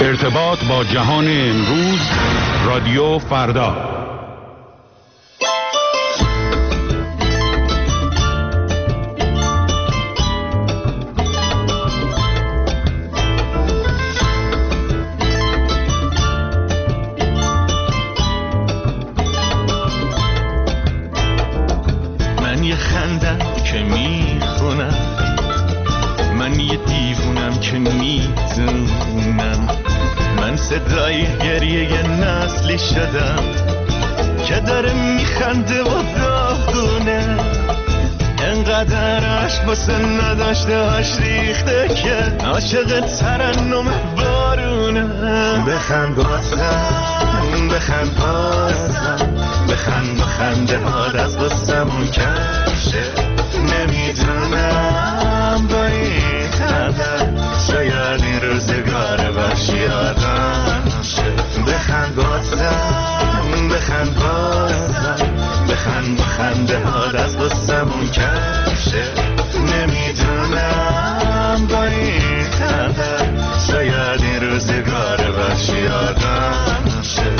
ارتباط با جهان امروز، رادیو فردا. من یه خندم که میخونم، من یه دیوونم که میدونم، من صدای گریه یه نسلی شدم که داره میخنده و داغونه، انقدر عشق واسه نداشتهاش ریخته که عاشق ترنم بارونه. بخند بازم، بخند بازم، بخند و خنده هات از قصمون کشه. نمیدونم با این خنده شاید این روزگار وحشی آدم شه. بخند بازم، بخند بازم، بخند و خنده هات از قصمون کشه. نمیدونم با این خنده شاید این روزگار وحشی آدم شه.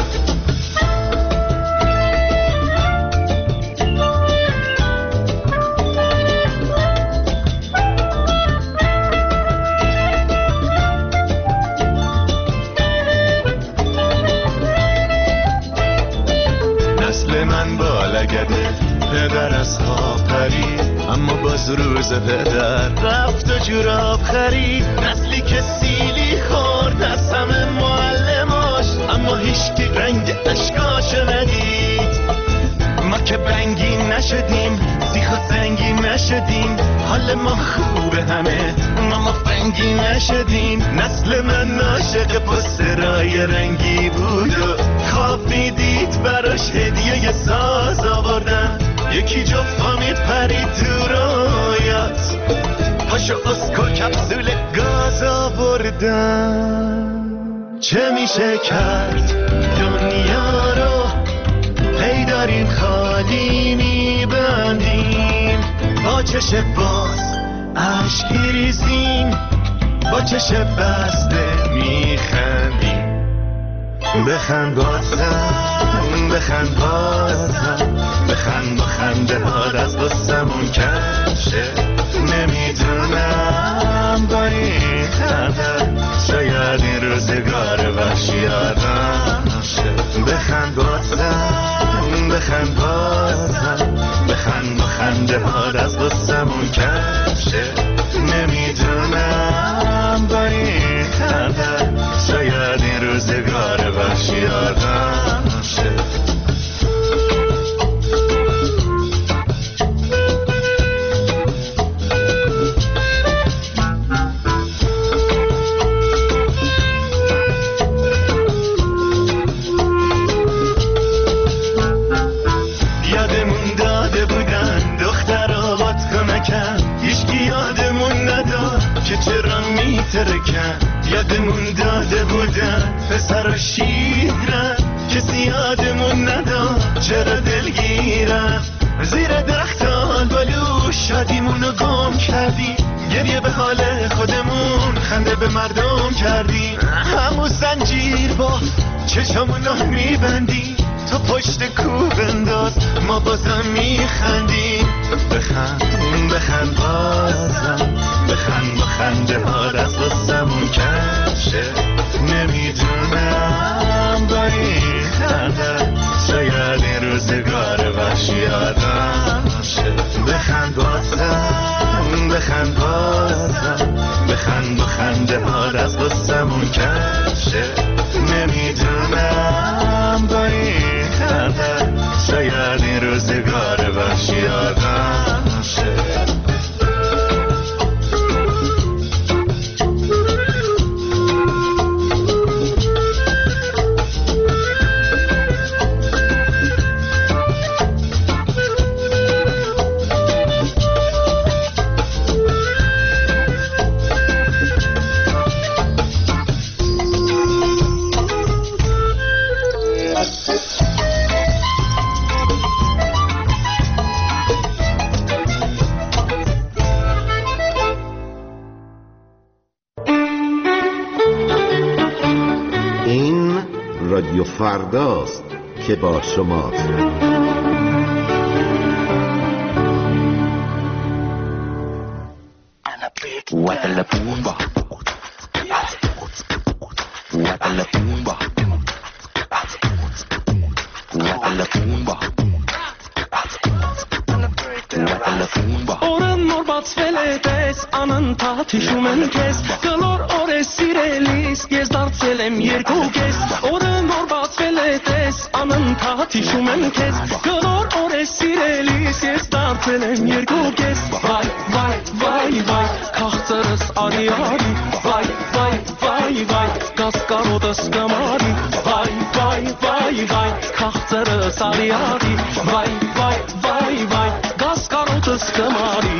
پدر از خواب پرید اما باز روز پدر رفت و جوراب خرید. نسلی که سیلی خورد از همه معلماش اما هیچکی رنگ اشکاشو ندید. ما که بنگی نشدیم، سیخ و سنگی نشدیم، حال ما خوبه همه ما فنگی نشدیم. نسل من عاشق پسترای رنگی بود و خواب میدید براش هدیه ی ساز آوردن. یکی جفا میپرید تو رویات، پاشو اسکو کپسول گاز آوردن. چه میشه کرد دنیا رو هی داریم خالی میبندیم، با چش باز عشق ریزیم، با چش بسته میخندیم. بخند بازم، بخند بازم، بخند و خنده هات از قصمون کشه. نمیدونم با این خنده شاید این روزگار وحشی آدم شه. بخند بازم، بخند بازم، بخند و خنده هات از قصمون کشه. نمیدونم با این خنده شاید این روزگار وحشی آدم شه. یادمون داده بودن پسر و شیرن، کسی یادمون نداد چرا دلگیرن. زیر درختان بالو شادیمونو گم کردیم، گریه به حال خودمون خنده به مردم کردیم. همون زنجیر با چشمونو میبندیم، تو پشت کوه انداز ما بازم میخندیم. بخند بخند بازم، بخند و خنده هات از قصمون کشه. نمیدونم با این خنده شاید این روزگار وحشی آدم شه. بخند بازم، بخند بازم، بخند و خنده هات از قصمون کشه. نمیدونم با این خنده شاید این روزگار وحشی آدم شه. رادیو فرداست که با شماست. Anın tatişumen kes Galor ores sirelis Gezdart selem yergo kes Oren orbat feletes Anın tatişumen kes Galor ores sirelis Gezdart selem yergo kes Vay vay vay vay Kahtarız ari ari Vay vay vay vay Gaskarodas gamari Vay vay vay vay Kahtarız ari ari Vay vay vay vay Gaskarodas gamari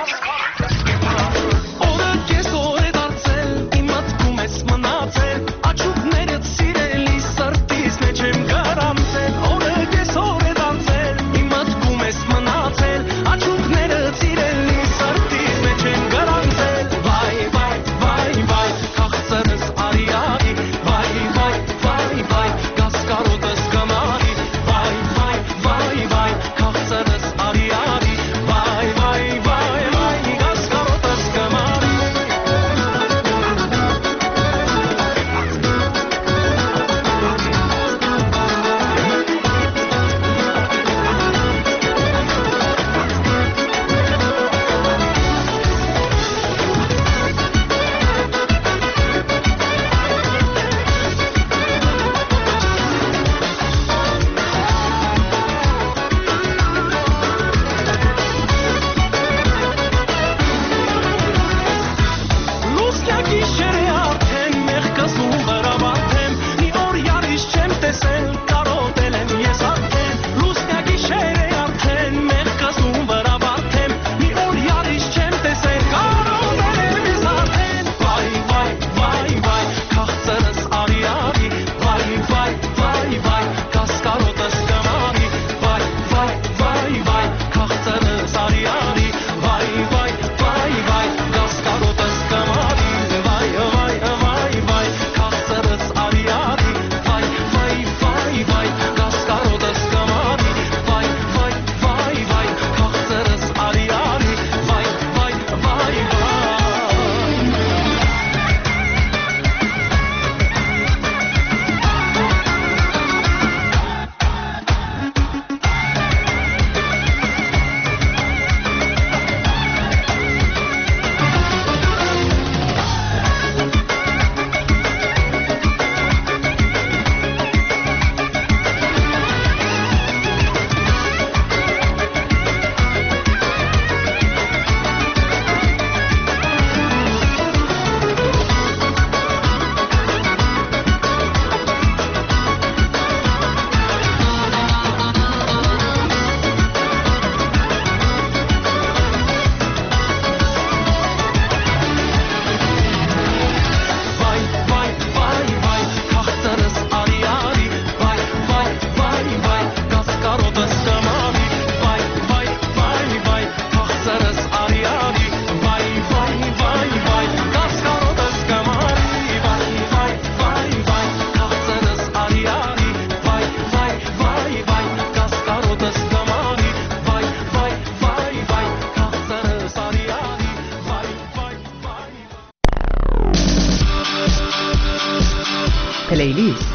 پلیلیست.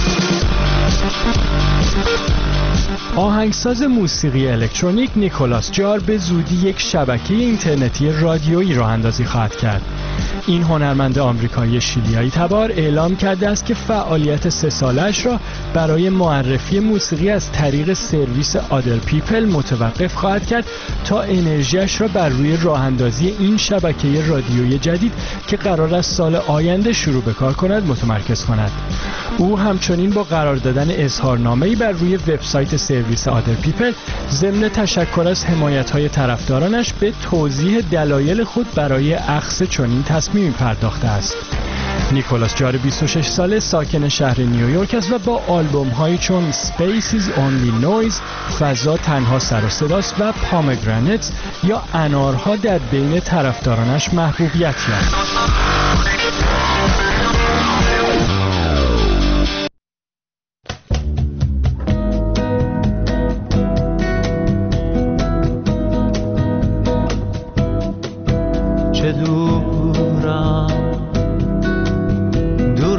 آهنگساز موسیقی الکترونیک نیکولاس جار به زودی یک شبکه اینترنتی رادیویی راه اندازی خواهد کرد. این هنرمند آمریکایی شیلیایی تبار اعلام کرده است که فعالیت 3 ساله‌اش را برای معرفی موسیقی از طریق سرویس آدر پیپل متوقف خواهد کرد تا انرژیش را بر روی راه اندازی این شبکه رادیویی جدید که قرار است سال آینده شروع به کار کند متمرکز کند. او همچنین با قرار دادن اظهارنامه‌ای بر روی وبسایت سرویس آدر پیپل ضمن تشکر از حمایت‌های طرفدارانش به توضیح دلایل خود برای اخذ چنین تصمیمی پرداخته است. نیکولاس جار 26 ساله ساکن شهر نیویورک است و با آلبوم‌هایی چون Space is Only Noise، فضا تنها سر و صداست و پامگرانتس یا انارها در بین طرفدارانش محبوبیت یافت.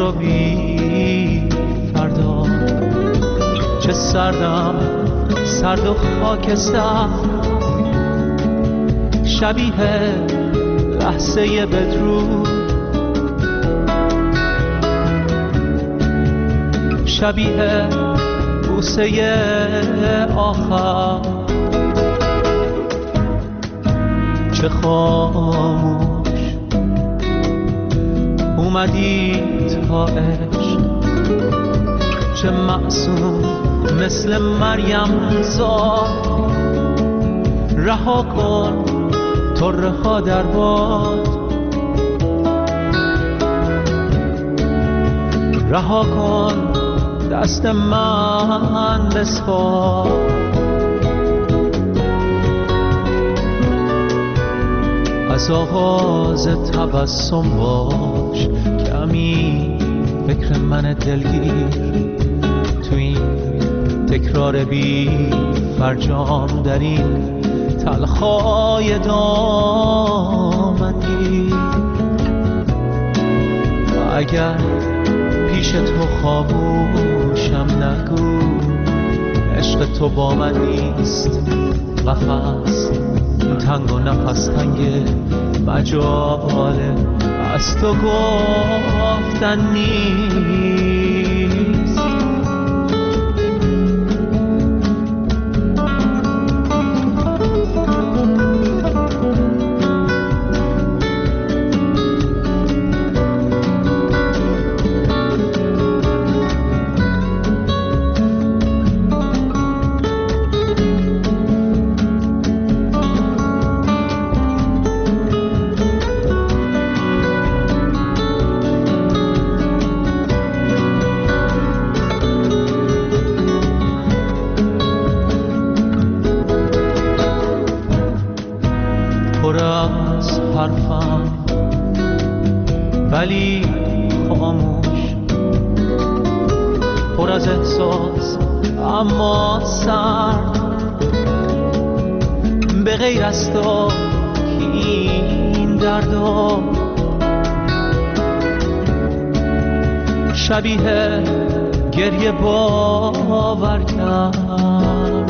رو بی فردا. چه سردم سرد و خاکستر، شبیه لحظه بدرود، شبیه بوسه آخر. چه خاموش اومدی تا عشق، چه معصوم مثل مریم زاد. رها کن طره ها در باد، رها کن دست من بسپار. از آغاز تبسم باش، کمی فکر من دلگیر. تو این تکرار بی فرجام، در این تلخای دامنگیر. اگر پیش تو خاموشم نگو، عشق تو با من نیست. قفس تنگ و نفس تنگ، مجاله از تو گفتن نیست. ولی خاموش، پر از احساس اما سرد. به غیر از تو این دردا، شبیه گریه باور کرد.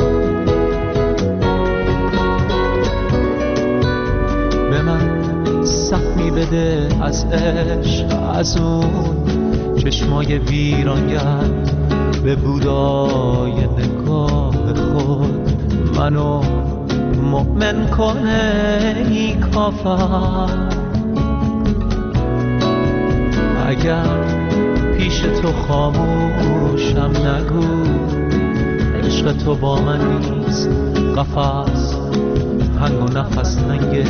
به من سهمی بده از عشق، از اون چشمای ویرانگر. به بودای نگاه خود منو مؤمن کنه ای کافر. اگر پیش تو خاموشم نگو، عشق تو با من نیست. قفس هنگ و نفس تنگه،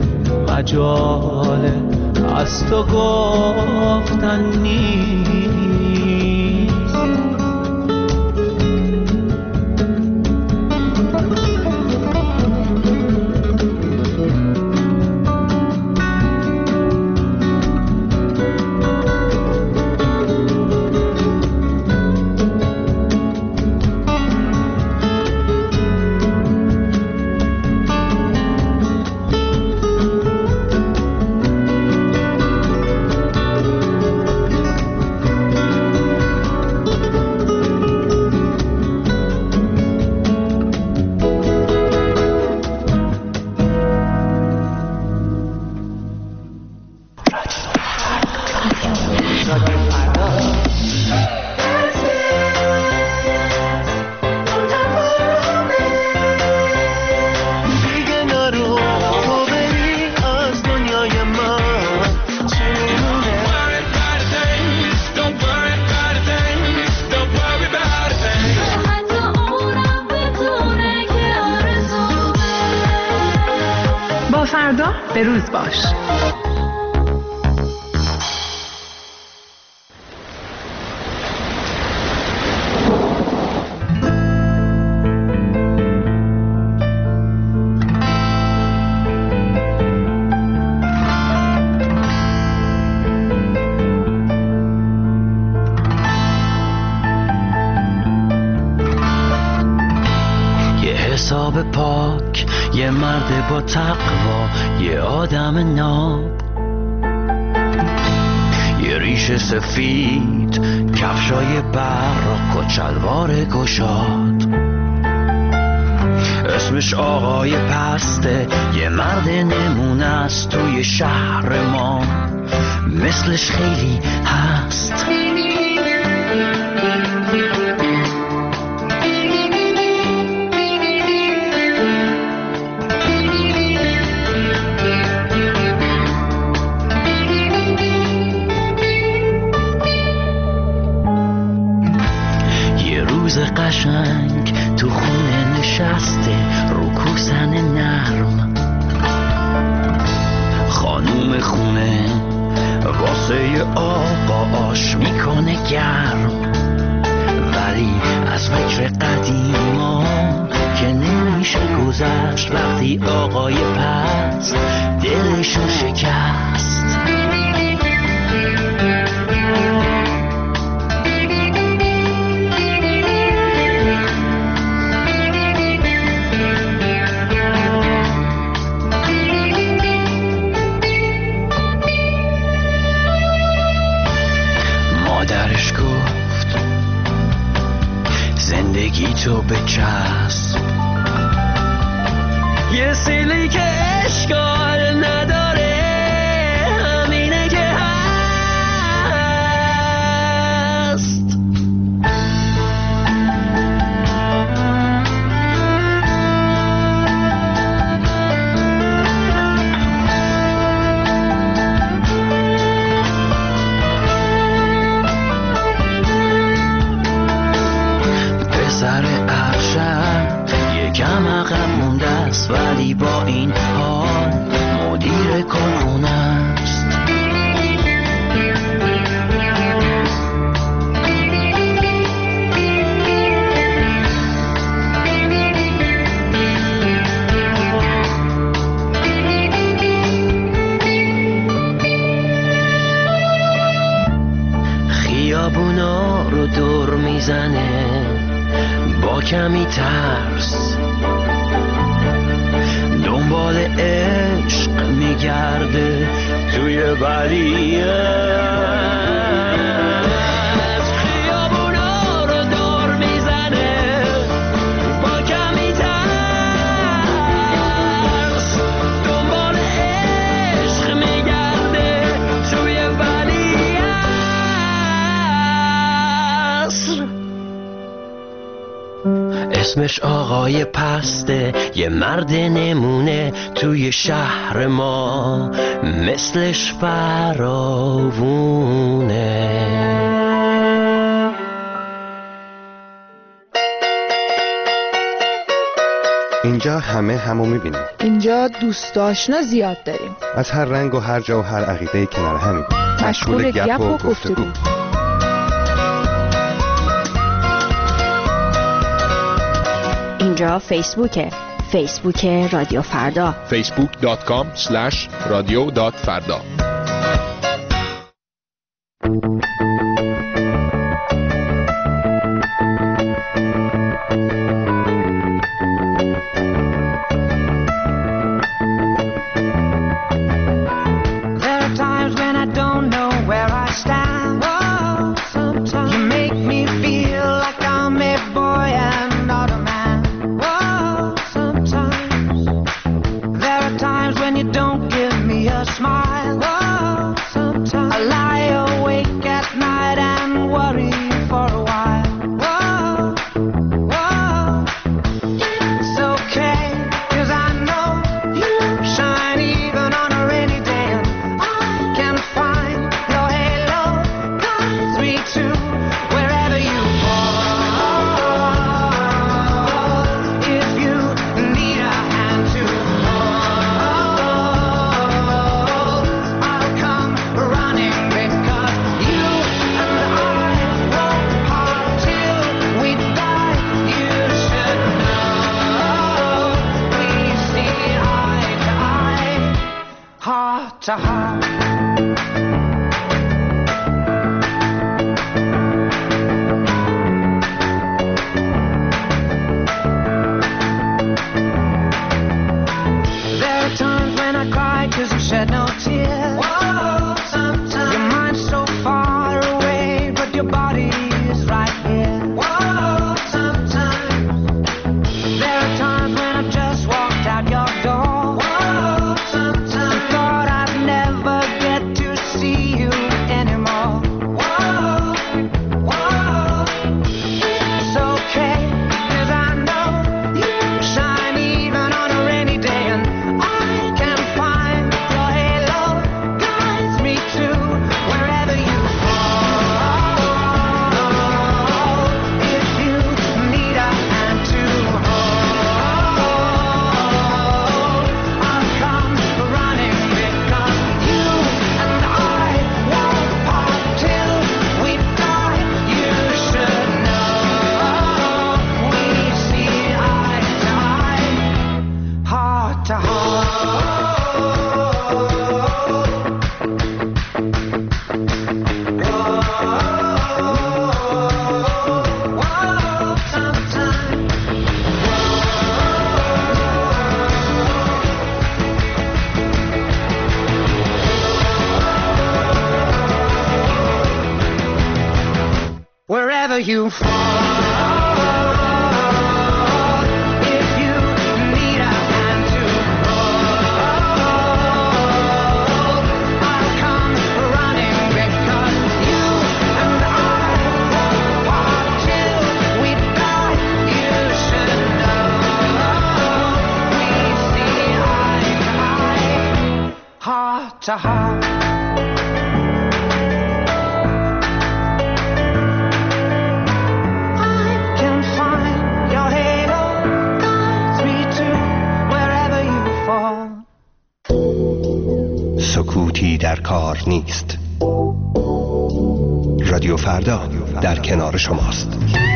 مجاله از تو گفتن نیست. به روز باش. یه حساب پاک، یه مرد با تقوا، یه آدم ناب، یه ریش سفید، کفشای براق و چلوار گشاد. اسمش آقای پسته، یه مرد نمونه است توی شهر ما، مثلش خیلی هست. قشنگ تو خونه نشسته رو کوسن نرم، خانوم خونه واسه آقا آش میکنه گرم، ولی از فکر قدیما که نمیشه گذشت وقتی آقای پس دلشو شکست. زندگی تو بچسب، یه سیلی که اشکال نداره، همینه که هست. سر ارشد یکم عقب مونده است، ولی با این حال مدیر کارخونه است. خیابونا رو دور میزنه با کمی ترس، دنبال عشق میگرده توی ولیعهد. خیابونا رو دور میزنه با کمی ترس، دنبال عشق میگرده توی ولیعهد. اسمش آقای پسته، یه مرد نمونه توی شهر ما، مثلش فراوونه. اینجا همه همو میبینیم. اینجا دوست آشنا زیاد داریم، از هر رنگ و هر جا و هر عقیده کنار همین، مشغول گپ و گفتگو. اینجا فیسبوک رادیو فردا، facebook.com/radio.farda. Cause you shed no tears. Whoa, sometimes your mind's so far wherever you fall. If you need a hand to hold, I'll come running because you and I want to. We thought you should know. We see eye to eye, heart to heart. سکوتی در کار نیست. رادیو فردا در کنار شماست.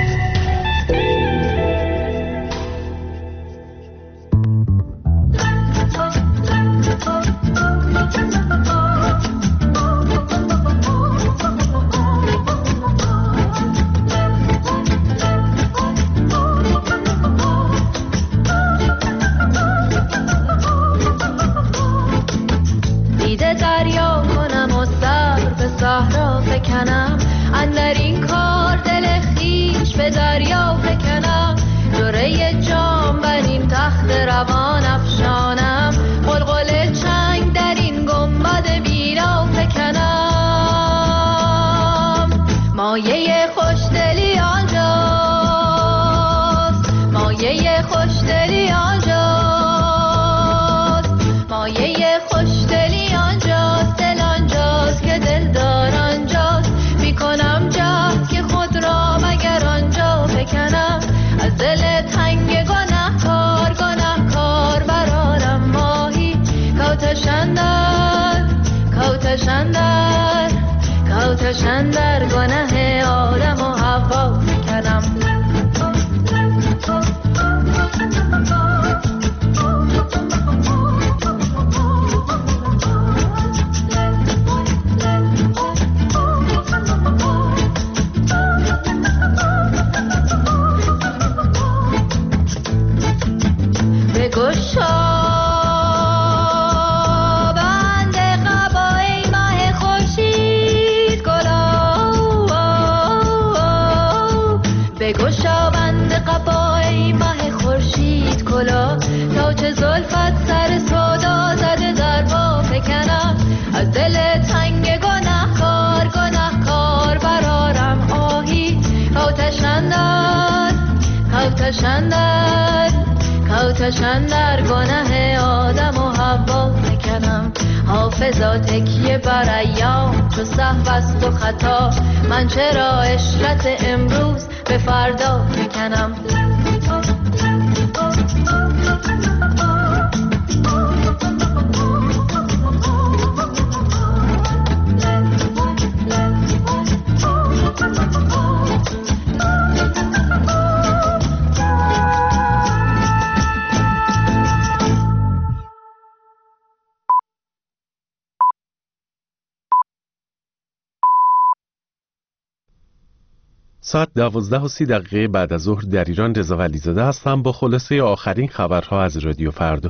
کوتشن در گناه آدم و حوا فکنم. کوتشن در گناه آدم و حوا فکنم. حافظا تکیه بر ایام چو سهو است و خطا، من چرا عشرت امروز به فردا فکنم. ساعت 12:30 بعد از ظهر در ایران. رضا ولیزاده هستم با خلاصه آخرین خبرها از رادیو فردا.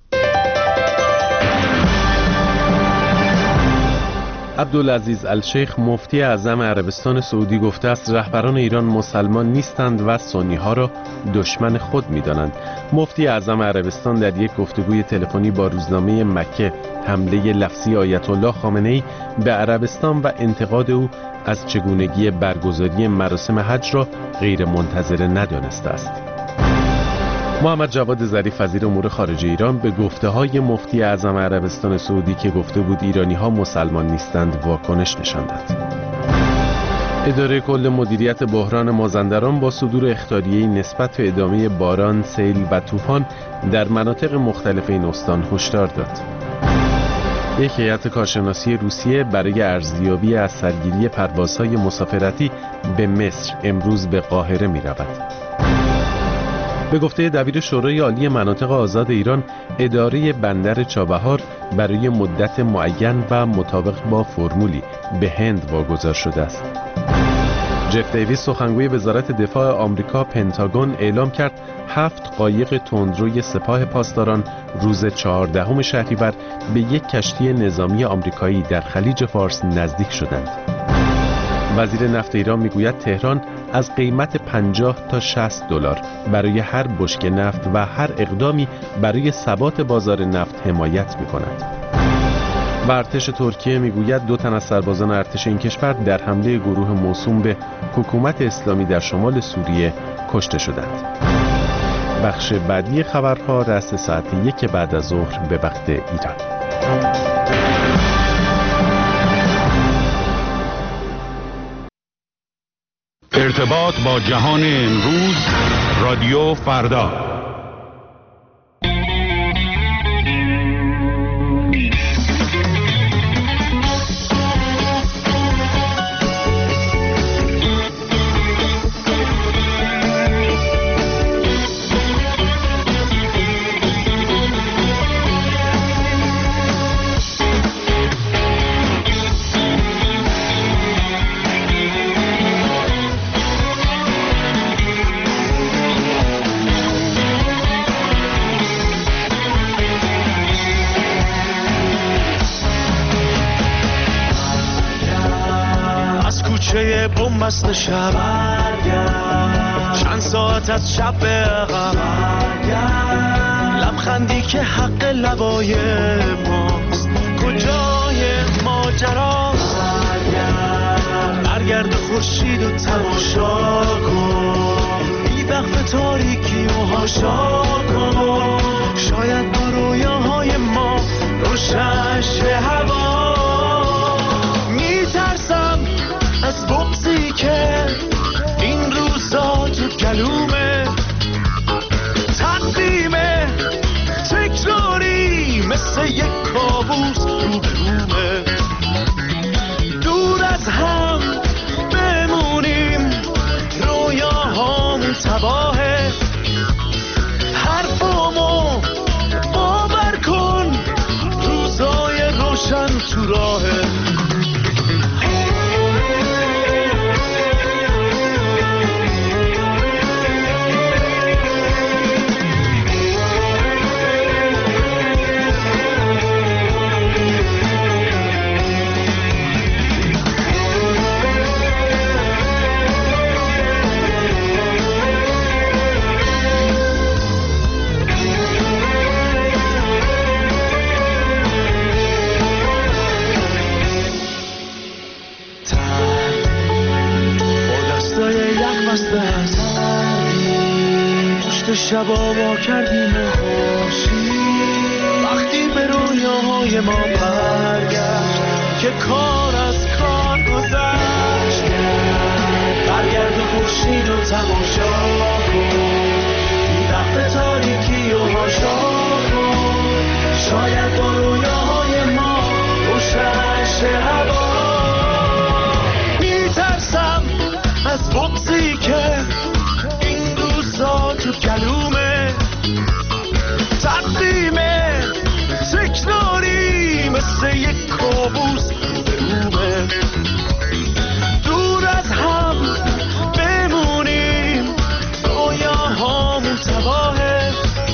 عبدالعزیز الشیخ مفتی اعظم عربستان سعودی گفته است رهبران ایران مسلمان نیستند و سنی ها را دشمن خود می دانند. مفتی اعظم عربستان در یک گفتگوی تلفنی با روزنامه مکه حمله لفظی آیت الله خامنه‌ای به عربستان و انتقاد او از چگونگی برگزاری مراسم حج را غیر منتظره ندانسته است. محمد جواد ظریف وزیر امور خارجه ایران به گفته‌های مفتی اعظم عربستان سعودی که گفته بود ایرانی‌ها مسلمان نیستند واکنش نشان داد. اداره کل مدیریت بحران مازندران با صدور اخطاریه‌ای نسبت به ادامه باران، سیل و طوفان در مناطق مختلف این استان هشدار داد. یک هیئت کارشناسی روسیه برای ارزیابی از سرگیری پروازهای مسافرتی به مصر امروز به قاهره می‌رود. به گفته دبیر شورای عالی مناطق آزاد ایران، اداره بندر چابهار برای مدت معین و مطابق با فرمولی به هند واگذار شده است. جف دیویس سخنگوی وزارت دفاع آمریکا پنتاگون اعلام کرد 7 قایق تندروی سپاه پاسداران روز 14 شهریور به یک کشتی نظامی آمریکایی در خلیج فارس نزدیک شدند. وزیر نفت ایران میگوید تهران از قیمت 50 تا 60 دلار برای هر بشکه نفت و هر اقدامی برای ثبات بازار نفت حمایت می‌کند. و ارتش ترکیه میگوید 2 تن از سربازان ارتش این کشور در حمله گروه موسوم به حکومت اسلامی در شمال سوریه کشته شدند. بخش بعدی خبرها رأس ساعت 1 بعد از ظهر به وقت ایران. ارتباط با جهان امروز، رادیو فردا. بومبست شب چند ساعت از شب به عقب لبخندی که حق لبای ماست کجای ماجراست برگرد خورشید و تماشا کن بی وقف تاریکی و هاشا کن شاید با رویاهای ما روشن شه هوا میترسم از بغضی که این روزا تو گلومه تقدیمه تکراری مثل یک کابوس روبرومه دور از هم بمونیم رویاهامون تباهه حرفامو باور کن روزای روشن تو راهه شبا ما کردیم خوشی وقتی به رویاهای ما برگشت که کار از کار گذشت برگرد و خورشید و تماشا کن بی وقت تاریکی و هاشا کن شاید با رویاهای ما روشن شه هوا میترسم از بغضی که تو کلومه تقدیمه تکراری مثل یک کابوس روبرومه دور از هم بمونیم رویاهامون تباهه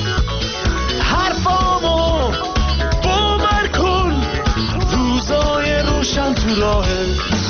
حرفامو باور کن روزای روشن تو راهه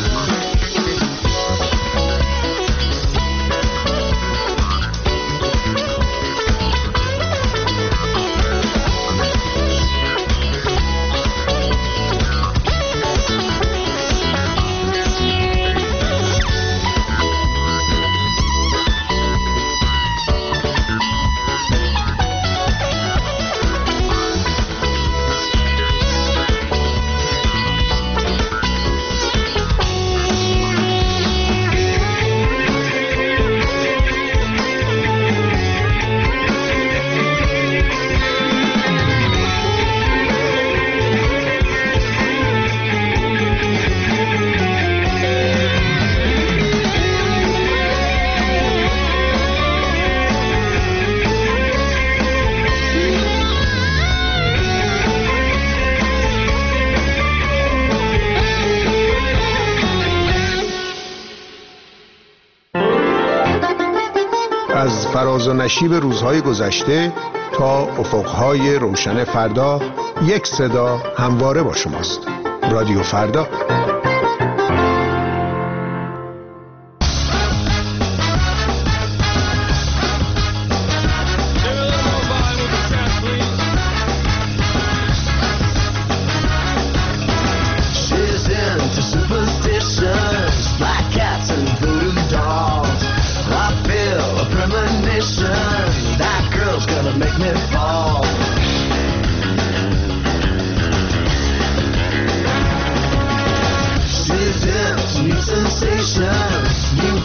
از فراز و نشیب روزهای گذشته تا افقهای روشن فردا یک صدا همواره با شماست. رادیو فردا.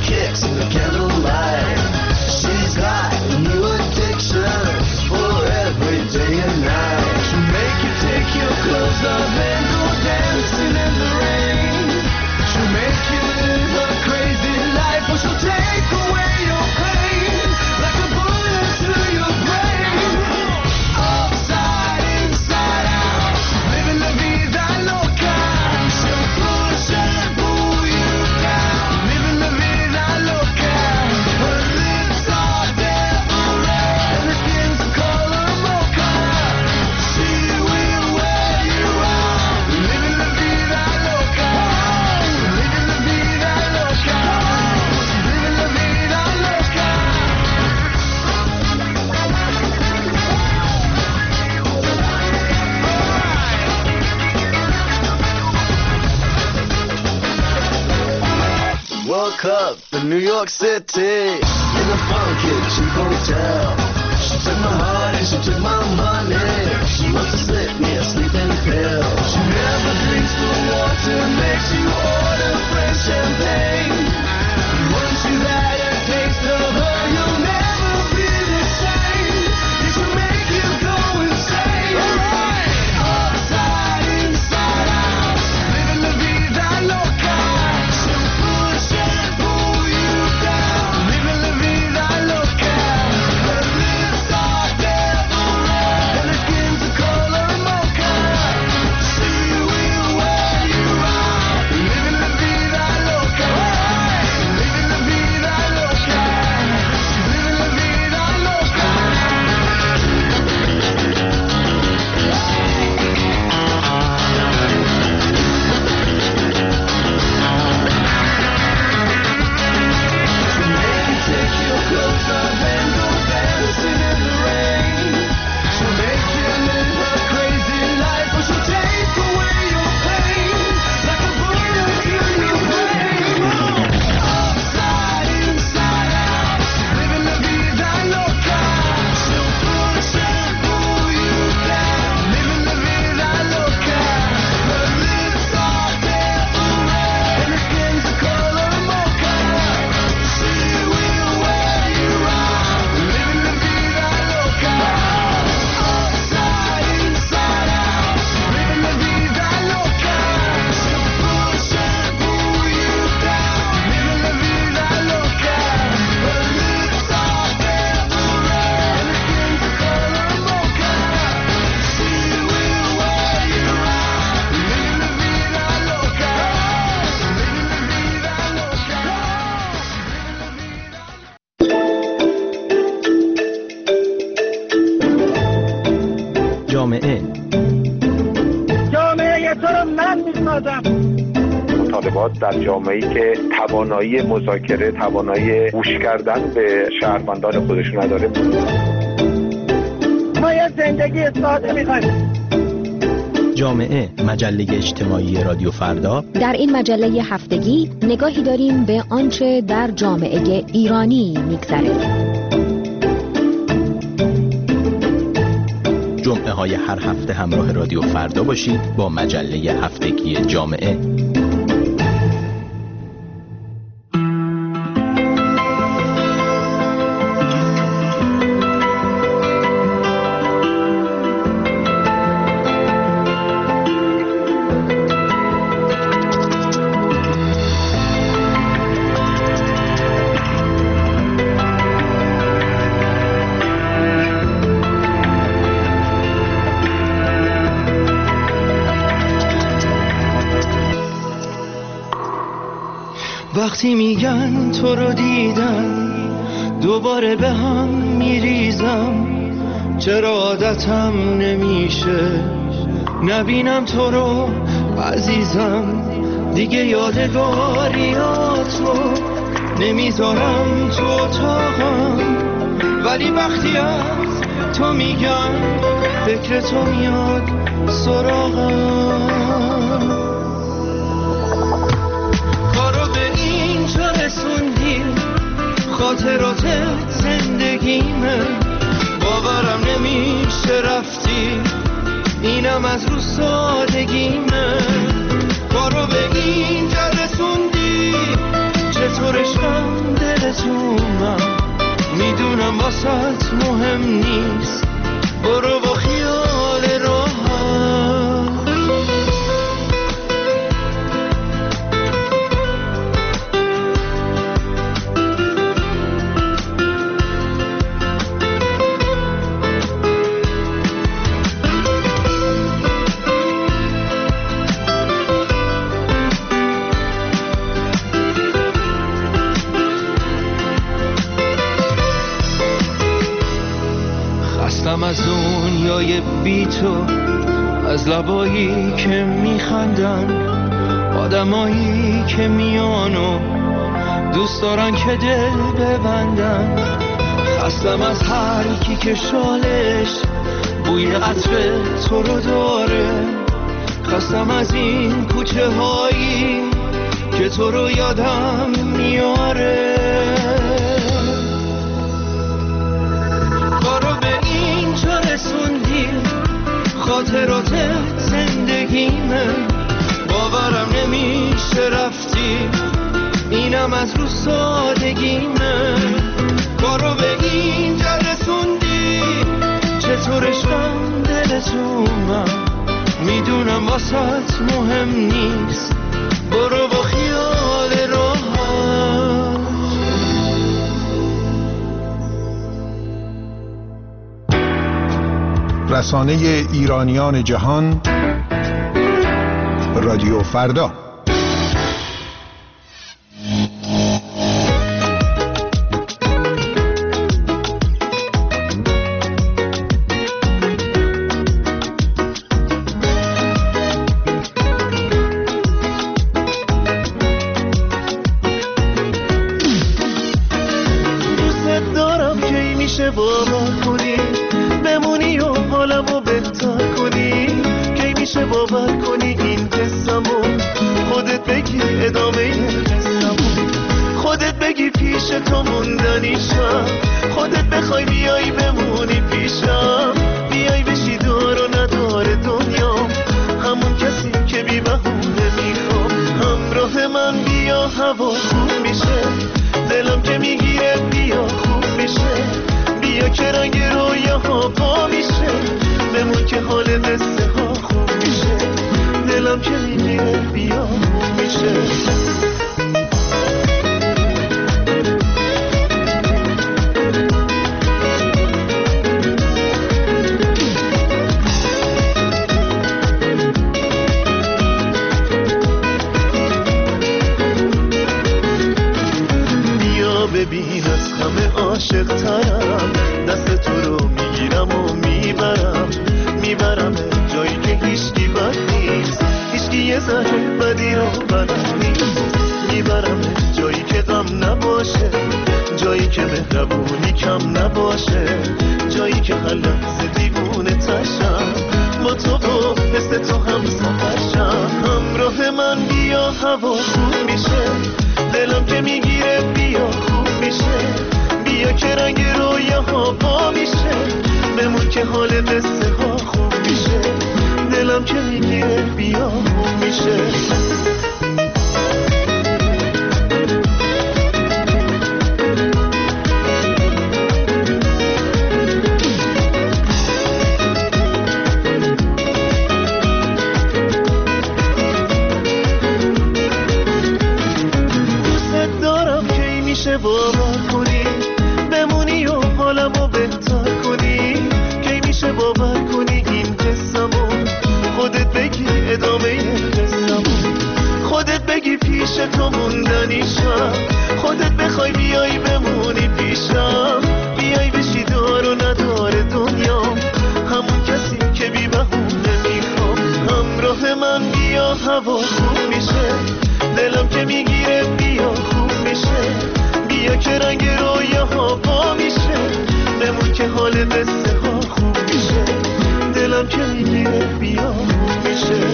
kicks in the candlelight. She's got a new addiction for every day and night. She'll make you take your clothes off and go dancing in the rain. She'll make you live a crazy life, or she'll take away your pain like a bullet to your brain. Upside, inside out, living la vida loca. She'll push and pull you down, living la vida loca. Her lips are devil red and her skin's a color mocha. She will wear you out, living la vida loca. Living la vida loca. Living la vida loca. Woke up in New York City in a funky cheap hotel. She took my heart and she took my money. She must have slipped me a sleeping pill. She never drinks the water, makes you order French champagne. And once you've had a taste of her, you'll never be the same. It will make you go insane. Alright, upside, inside out, living la vida loca. She'll push and pull you down, living la vida loca. Her lips are devil red and her skin's a color mocha. She will wear you out, living la vida loca. Living la vida loca. Living la vida loca. She'll make you take your clothes off and go dancing in the rain. She'll make you live a crazy life, or she'll take away your pain like a bullet to your brain. Upside, inside out, living la vida loca. She'll push and pull you down, living la vida loca. Her lips are devil red and her skin's a color mocha. She will wear you out, living la vida loca. Upside, inside out, living la vida loca. She'll push and pull you down, living la vida loca. Her lips are devil red and her skin's a color mocha. She will wear you out, living la vida loca. Living la vida loca. جامعه تو رو من میسازم. مطالبات در جامعه‌ای که توانایی مذاکره، توانایی گوش کردن به شهروندان خودش نداره. ما یه زندگی ساده می‌خوایم. جامعه، مجله اجتماعی رادیو فردا. در این مجله هفتگی نگاهی داریم به آنچه در جامعه ایرانی می‌گذره. جمعه های هر هفته همراه رادیو فردا باشید با مجله هفتگی جامعه. وقتی میگن تو رو دیدم دوباره به هم میریزم، چرا عادتم نمیشه نبینم تو رو عزیزم، دیگه یادگاریاتو نمیذارم تو اتاقم، ولی وقتی از تو میگم فکر تو میاد سراغم. کارو به اینجا رسوندی، خاطرات زندگیمه، باورم نمیشه رفتی، اینم از رو سادگیمه. کارو به اینجا رسوندی، چطورش رفت دلتونم، میدونم واسط مهم نیست، برو با خیال راحت. خستم از دنیای بی تو، از لبایی که میخندن، آدمایی که میانو دوست دارن که دل ببندن. خستم از هر کی که شالش بوی عطر تو رو داره، خستم از این کوچه هایی که تو رو یادم میاره. رسوندی خاطرات زندگیمه، باورم نمیشه رفتی، اینم از رو سادگیمه. کارو به اینجا رسوندی، چطور عشقم دلتونم، میدونم واسط مهم نیست، برو با خیال راحت. رسانه ایرانیان جهان، رادیو فردا. دوست دارم که میشه باور کنی بمونی و حالمو بهتر کنی، کی میشه باور کنی این قصه‌مو خودت بگی ادامه قصه‌مو، خودت بگی پیش تو موندنیشم، خودت بخوای بیای بمونی پیشم، بیای بشی دار و ندار دنیام، همون کسی که بی بهونه میخوام. همراه من بیا هوا خوب میشه، دلم که میگیره بیا خوب میشه، بیا که رنگ رویاها پا میشه، بمون که حال قصه ها خوب میشه، دلم که میگیره بیا خوب میشه. ببین از همه عاشق ترم، دست تو رو میگیرم و میبرم جایی که هیچکی بد نیست، هیچکی یه ذره بدی رو بلد نیست، میبرم جایی که غم نباشه، جایی که مهربونی کم نباشه، جایی که هر لحظه دیوونه تشم، با تو و مثل تو هم سفرشم. همراه من بیا هوا خوب میشه، دلم که میگیره بیا خوب میشه، بیا که رنگ رویاها پا میشه، بمون که حال قصه ها خوب میشه، دلم که میگیره بیا خوب میشه. باور کنی بمونی و حالمو بهتر کنی، کی میشه باور کنی این قصه‌مو خودت بگی ادامه قصه‌مو، خودت بگی پیش تو موندنیشم، خودت بخوای بیای بمونی پیشم، بیای بشی دار و ندار دنیام، همون کسی که بی بهونه میخوام. همراه من بیا هوا خوب میشه، دلم که میگیره بیا خوب میشه، بیا که رنگ رویاها پا میشه، بمون که حال قصه ها خوب میشه، دلم که میگیره بیا خوب میشه.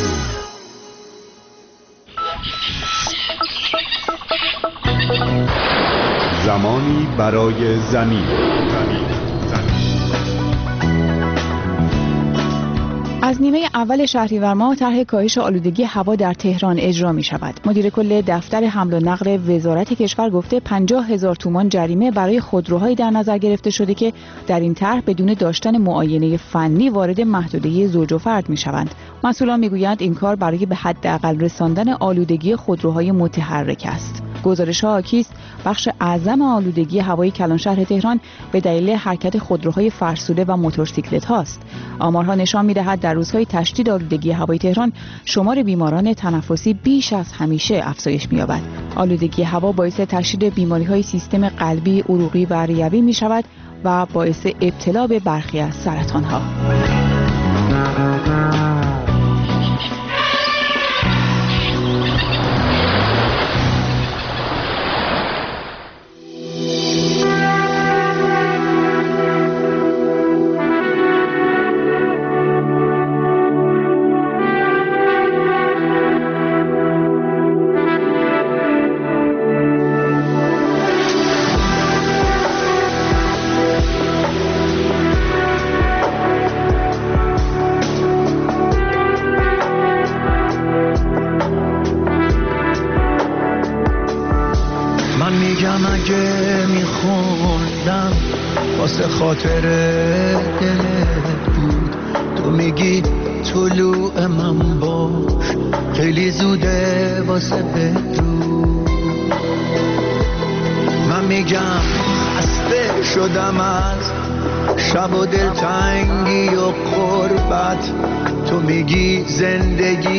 زمانی برای زمین. از نیمه اول شهریور ماه طرح کاهش آلودگی هوا در تهران اجرا می شود. مدیر کل دفتر حمل و نقل وزارت کشور گفته 50,000 تومان جریمه برای خودروهایی در نظر گرفته شده که در این طرح بدون داشتن معاینه فنی وارد محدوده زوج و فرد می شوند. مسئولان می گویند این کار برای به حداقل رساندن آلودگی خودروهای متحرک است. گزارش‌ها حاکی است بخش اعظم آلودگی هوای کلانشهر تهران به دلیل حرکت خودروهای فرسوده و موتورسیکلت هاست. آمارها نشان می‌دهد در روزهای تشدید آلودگی هوای تهران شمار بیماران تنفسی بیش از همیشه افزایش می‌یابد. آلودگی هوا باعث تشدید بیماری‌های سیستم قلبی، عروقی و ریوی می‌شود و باعث ابتلا به برخی از سرطان‌ها. خاطر دلت بود تو میگی طلوع من باش خیلی زوده واسه بدرود من میگم خسته شدم از شب و دلتنگی و غربت تو میگی زندگی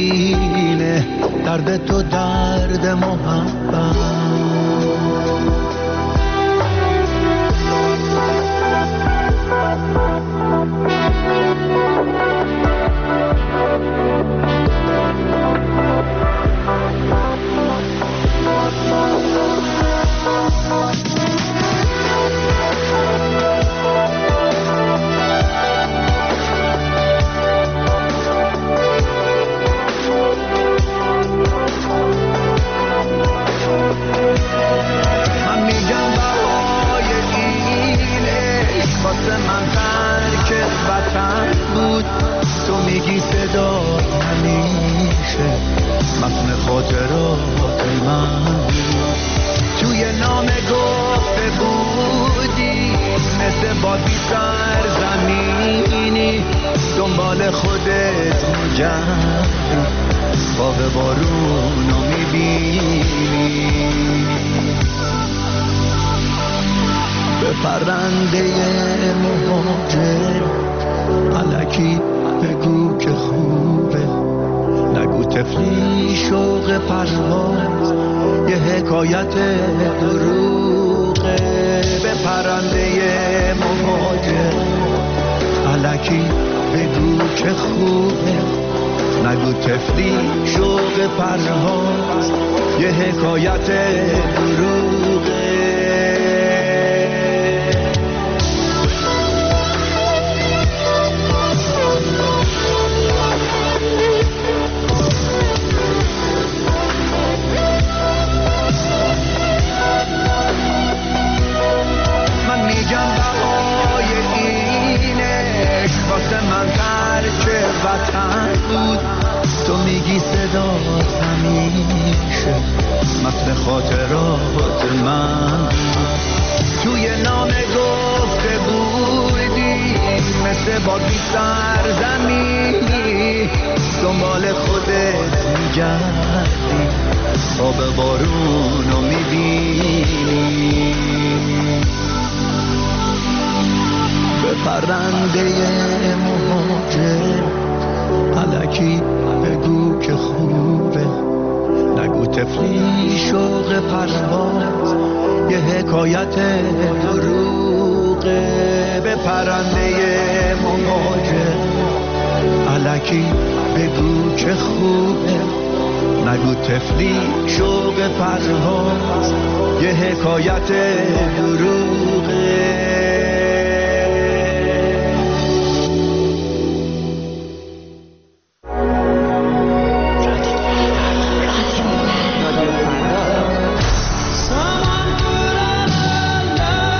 اینه درد تو درد محبت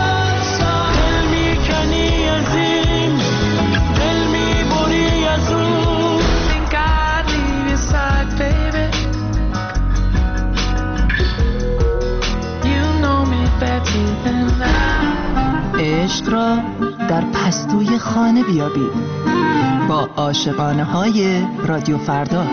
دل میبری از را در پستوی خانه بیابید با عاشقانه های رادیو فردا.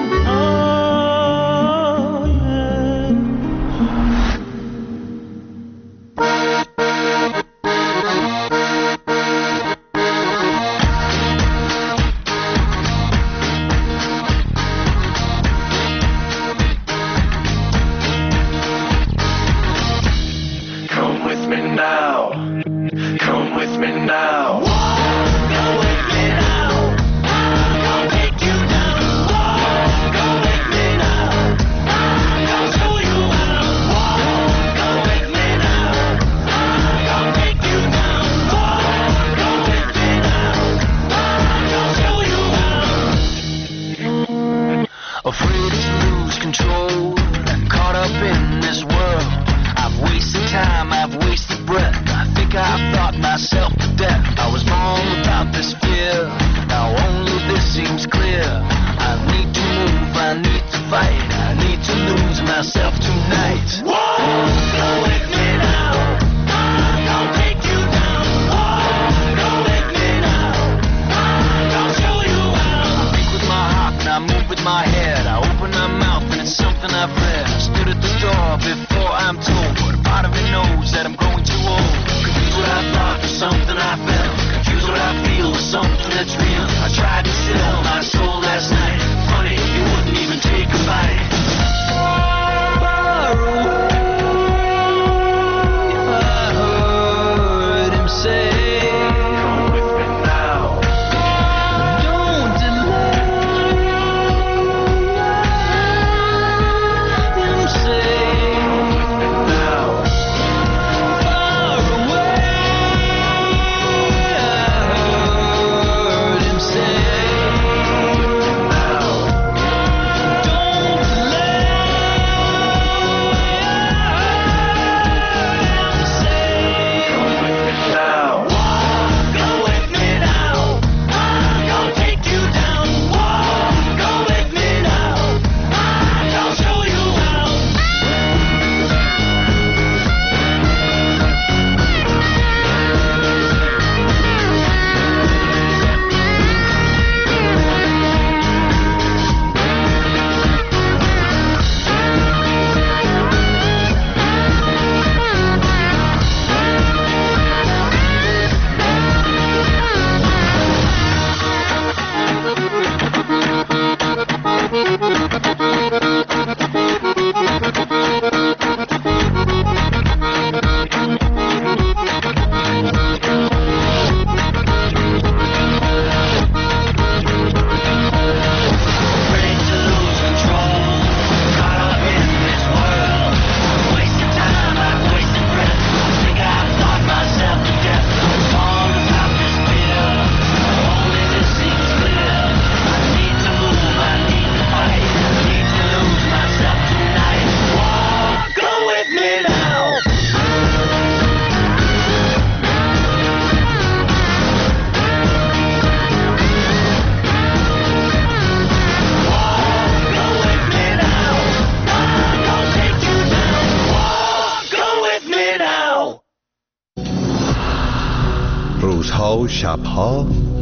و شبها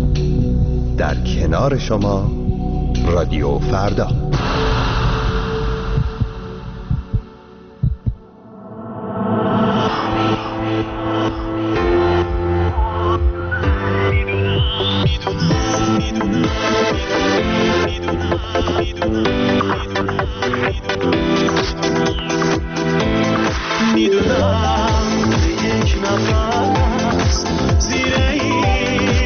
در کنار شما رادیو فردا. میدونم یک نفس زیر این